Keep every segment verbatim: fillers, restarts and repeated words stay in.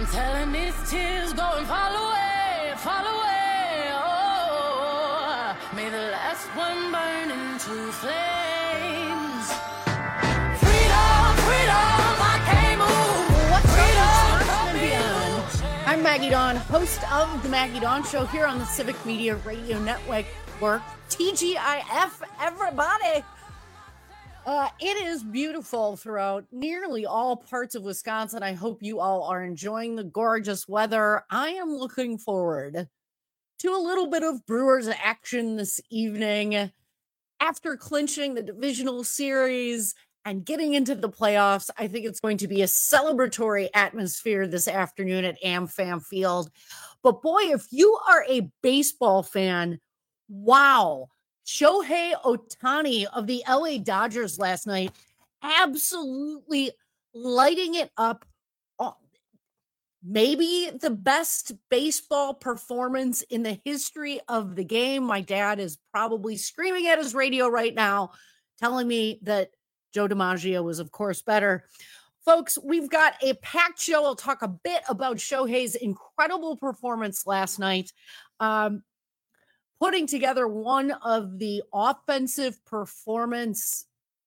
I'm telling these tears go and fall away, fall away. Oh, may the last one burn into flames. Freedom, freedom, I can't move. What's freedom from you? I'm Maggie Dawn, host of the Maggie Dawn Show here on the Civic Media Radio Network, T G I F, everybody. Uh, it is beautiful throughout nearly all parts of Wisconsin. I hope you all are enjoying the gorgeous weather. I am looking forward to a little bit of Brewers action this evening. After clinching the divisional series and getting into the playoffs, I think it's going to be a celebratory atmosphere this afternoon at AmFam Field. But boy, if you are a baseball fan, wow. Shohei Ohtani of the L A Dodgers last night, absolutely lighting it up. Maybe the best baseball performance in the history of the game. My dad is probably screaming at his radio right now, telling me that Joe DiMaggio was, of course, better. Folks, we've got a packed show. I'll talk a bit about Shohei's incredible performance last night. Um, putting together one of the offensive performance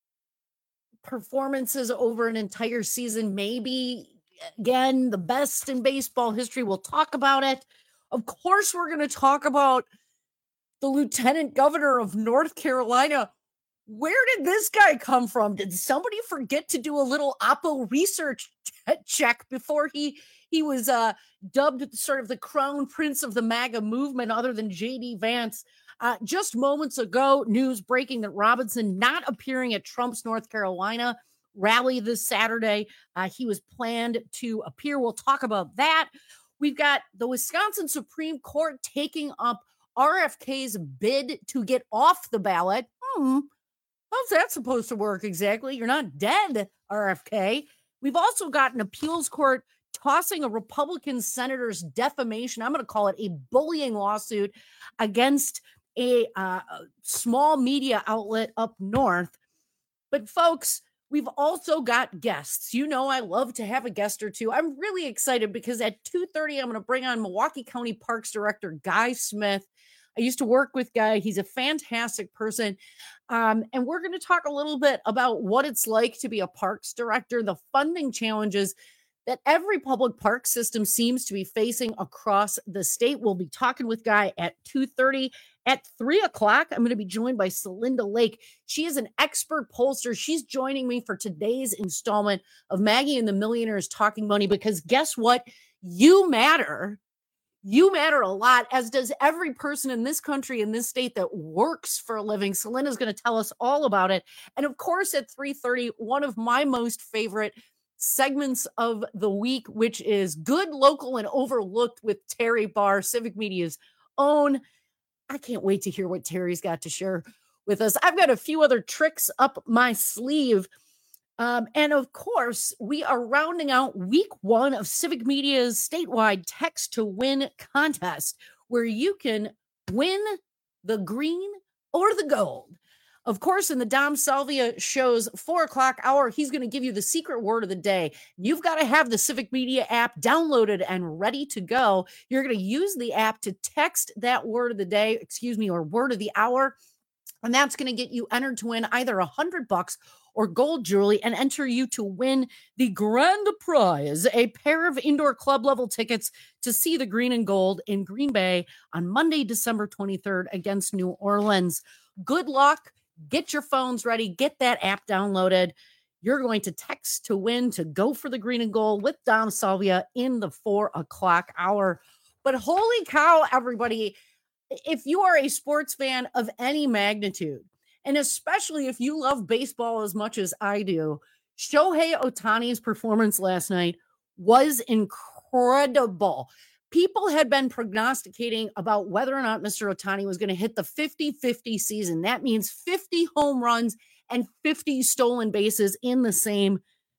performances over an entire season, maybe, again, the best in baseball history. We'll talk about it. Of course, we're going to talk about the lieutenant governor of North Carolina. Where did this guy come from? Did somebody forget to do a little Oppo research t- check before he he was uh, dubbed sort of the crown prince of the MAGA movement, other than J D Vance? Uh, just moments ago, news breaking that Robinson not appearing at Trump's North Carolina rally this Saturday. Uh, he was planned to appear. We'll talk about that. We've got the Wisconsin Supreme Court taking up R F K's bid to get off the ballot. Hmm. How's that supposed to work exactly? You're not dead, R F K. We've also got an appeals court tossing a Republican senator's defamation, I'm going to call it a bullying lawsuit, against a uh, small media outlet up north. But folks, we've also got guests. You know, I love to have a guest or two. I'm really excited because at two thirty, I'm going to bring on Milwaukee County Parks Director Guy Smith. I used to work with Guy. He's a fantastic person. Um, and we're going to talk a little bit about what it's like to be a parks director, the funding challenges that every public park system seems to be facing across the state. We'll be talking with Guy at two thirty. At three o'clock, I'm going to be joined by Celinda Lake. She is an expert pollster. She's joining me for today's installment of Maggie and the Millionaires Talking Money, because guess what? You matter. You matter a lot, as does every person in this country, in this state, that works for a living. Celinda's going to tell us all about it. And of course, at three thirty, one of my most favorite segments of the week, which is Good, Local, and Overlooked with Terry Barr, Civic Media's own. I can't wait to hear what Terry's got to share with us. I've got a few other tricks up my sleeve. Um, and of course, we are rounding out week one of Civic Media's statewide Text to Win contest, where you can win the green or the gold. Of course, in the Dom Salvia show's four o'clock hour, he's going to give you the secret word of the day. You've got to have the Civic Media app downloaded and ready to go. You're going to use the app to text that word of the day, excuse me, or word of the hour. And that's going to get you entered to win either a hundred bucks or gold jewelry, and enter you to win the grand prize, a pair of indoor club level tickets to see the green and gold in Green Bay on Monday, December twenty-third against New Orleans. Good luck. Get your phones ready. Get that app downloaded. You're going to text to win to go for the green and gold with Dom Salvia in the four o'clock hour. But holy cow, everybody, if you are a sports fan of any magnitude, and especially if you love baseball as much as I do, Shohei Ohtani's performance last night was incredible. People had been prognosticating about whether or not Mister Ohtani was going to hit the fifty-fifty season. That means fifty home runs and fifty stolen bases in the same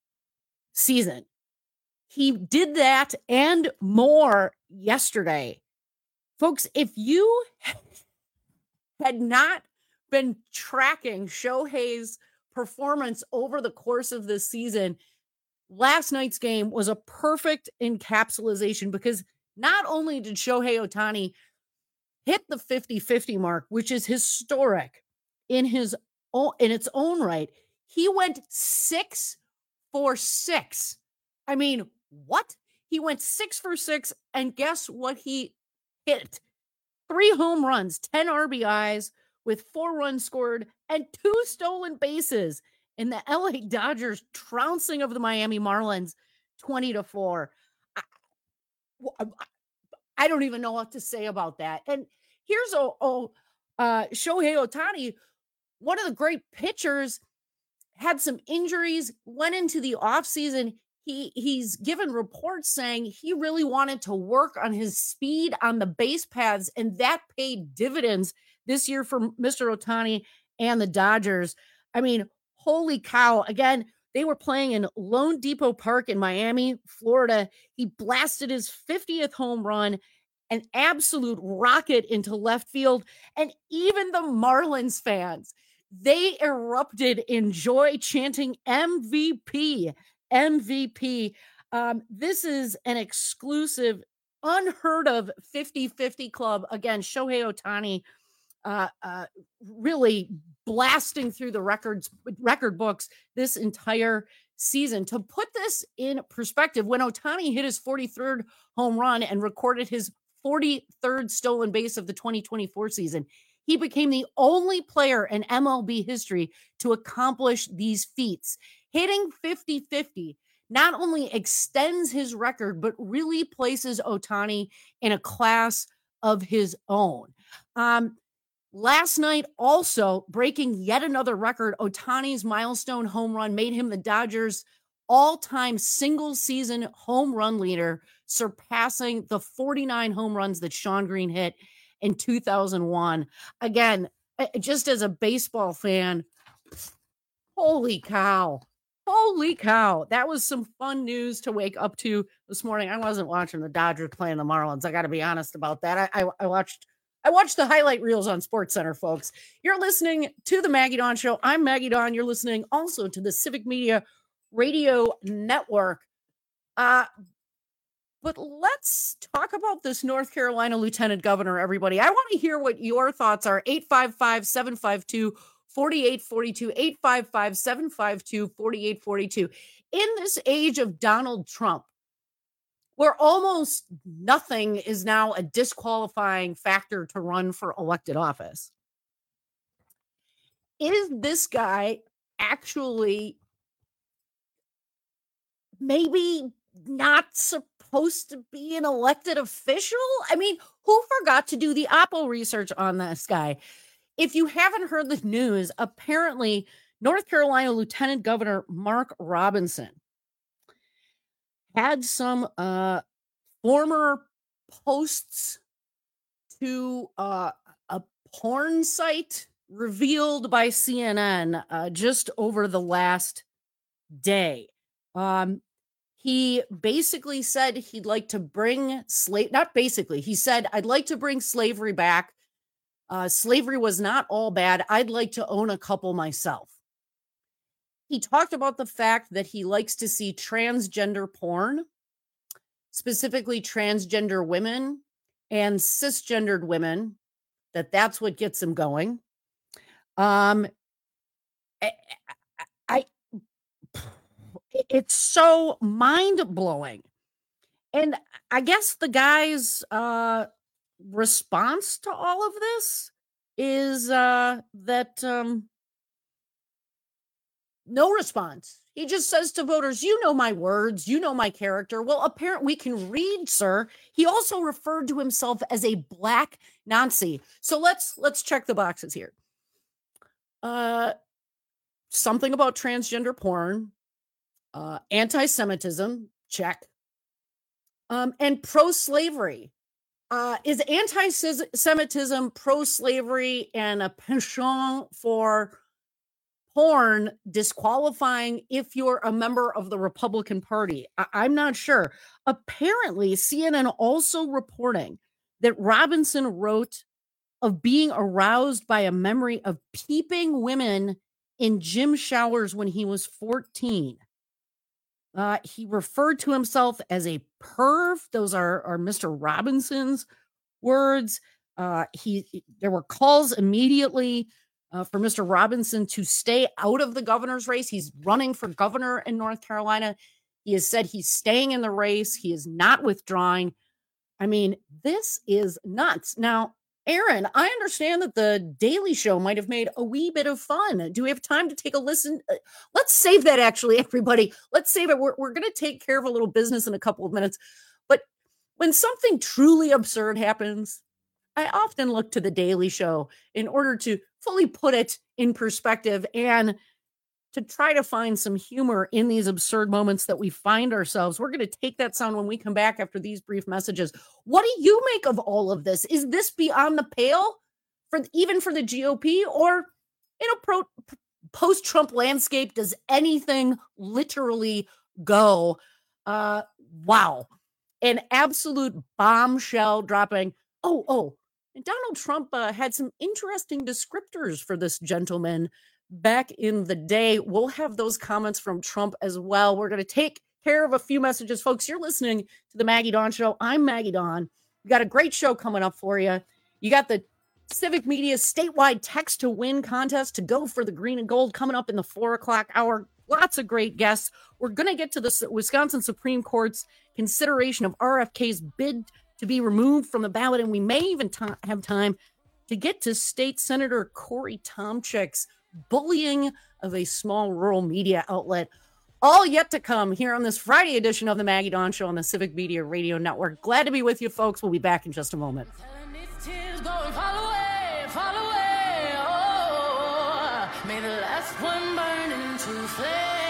season. He did that and more yesterday. Folks, if you had not been tracking Shohei's performance over the course of this season, last night's game was a perfect encapsulation because not only did Shohei Ohtani hit the fifty-fifty mark, which is historic in his own, in its own right, he went six for six. I mean, what? He went six for six, and guess what he hit? Three home runs, ten R B Is with four runs scored and two stolen bases in the L A Dodgers trouncing of the Miami Marlins twenty to four. I, I don't even know what to say about that. And here's oh, oh uh, Shohei Ohtani, one of the great pitchers, had some injuries, went into the offseason. He he's given reports saying he really wanted to work on his speed on the base paths, and that paid dividends this year for Mister Ohtani and the Dodgers. I mean, holy cow. Again, they were playing in Lone Depot Park in Miami, Florida. He blasted his fiftieth home run, an absolute rocket into left field. And even the Marlins fans, they erupted in joy, chanting M V P. M V P. Um, this is an exclusive, unheard of fifty-fifty club. Again, Shohei Ohtani uh, uh, really blasting through the records, record books this entire season. To put this in perspective, when Ohtani hit his forty-third home run and recorded his forty-third stolen base of the twenty twenty-four season, he became the only player in M L B history to accomplish these feats. Hitting fifty-fifty not only extends his record, but really places Ohtani in a class of his own. Um, last night, also breaking yet another record, Ohtani's milestone home run made him the Dodgers' all-time single-season home run leader, surpassing the forty-nine home runs that Shawn Green hit in two thousand one. Again, just as a baseball fan, holy cow. Holy cow. That was some fun news to wake up to this morning. I wasn't watching the Dodgers playing the Marlins. I got to be honest about that. I, I, I watched I watched the highlight reels on SportsCenter, folks. You're listening to the Maggie Dawn Show. I'm Maggie Dawn. You're listening also to the Civic Media Radio Network. Uh, but let's talk about this North Carolina Lieutenant Governor, everybody. I want to hear what your thoughts are. eight five five, seven five two, four eight four two, eight five five, seven five two, four eight four two. In this age of Donald Trump, where almost nothing is now a disqualifying factor to run for elected office, is this guy actually maybe not supposed to be an elected official? I mean, who forgot to do the Oppo research on this guy? If you haven't heard the news, apparently North Carolina Lieutenant Governor Mark Robinson had some uh, former posts to uh, a porn site revealed by C N N uh, just over the last day. Um, he basically said he'd like to bring slave, not basically, he said, I'd like to bring slavery back. Uh, slavery was not all bad. I'd like to own a couple myself. He talked about the fact that he likes to see transgender porn, specifically transgender women and cisgendered women, that that's what gets him going. Um, I, I it's so mind-blowing. And I guess the guy's uh, response to all of this is uh, that um, no response. He just says to voters, you know my words, you know my character. Well, apparently we can read, sir. He also referred to himself as a black Nazi. So let's let's check the boxes here. Uh, something about transgender porn, uh, anti-Semitism, check. Um, and pro-slavery. Uh, is anti-Semitism, pro-slavery, and a penchant for porn disqualifying if you're a member of the Republican Party? I- I'm not sure. Apparently, C N N also reporting that Robinson wrote of being aroused by a memory of peeping women in gym showers when he was fourteen. Uh, he referred to himself as a perv. Those are, are Mister Robinson's words. Uh, he there were calls immediately uh, for Mister Robinson to stay out of the governor's race. He's running for governor in North Carolina. He has said he's staying in the race. He is not withdrawing. I mean, this is nuts. Now, Aaron, I understand that the Daily Show might have made a wee bit of fun. Do we have time to take a listen? Uh, Let's save that, actually, everybody. Let's save it. We're, we're going to take care of a little business in a couple of minutes. But when something truly absurd happens, I often look to the Daily Show in order to fully put it in perspective and to try to find some humor in these absurd moments that we find ourselves. We're going to take that sound when we come back after these brief messages. What do you make of all of this? Is this beyond the pale for even for the G O P, or in a pro, post-Trump landscape, does anything literally go? Uh, wow. An absolute bombshell dropping. Oh, oh, and Donald Trump uh, had some interesting descriptors for this gentleman back in the day. We'll have those comments from Trump as well. We're going to take care of a few messages. Folks, you're listening to the Maggie Dawn Show. I'm Maggie Dawn. We got a great show coming up for you. You got the Civic Media statewide text to win contest to go for the green and gold coming up in the four o'clock hour. Lots of great guests. We're going to get to the Wisconsin Supreme Court's consideration of R F K's bid to be removed from the ballot, and we may even t- have time to get to State Senator Corey Tomchik's bullying of a small rural media outlet. All yet to come here on this Friday edition of the Maggie Dawn Show on the Civic Media Radio Network. Glad to be with you, folks. We'll be back in just a moment. Telling these tears, go and fall away, fall away. Oh, may the last one burn into flame.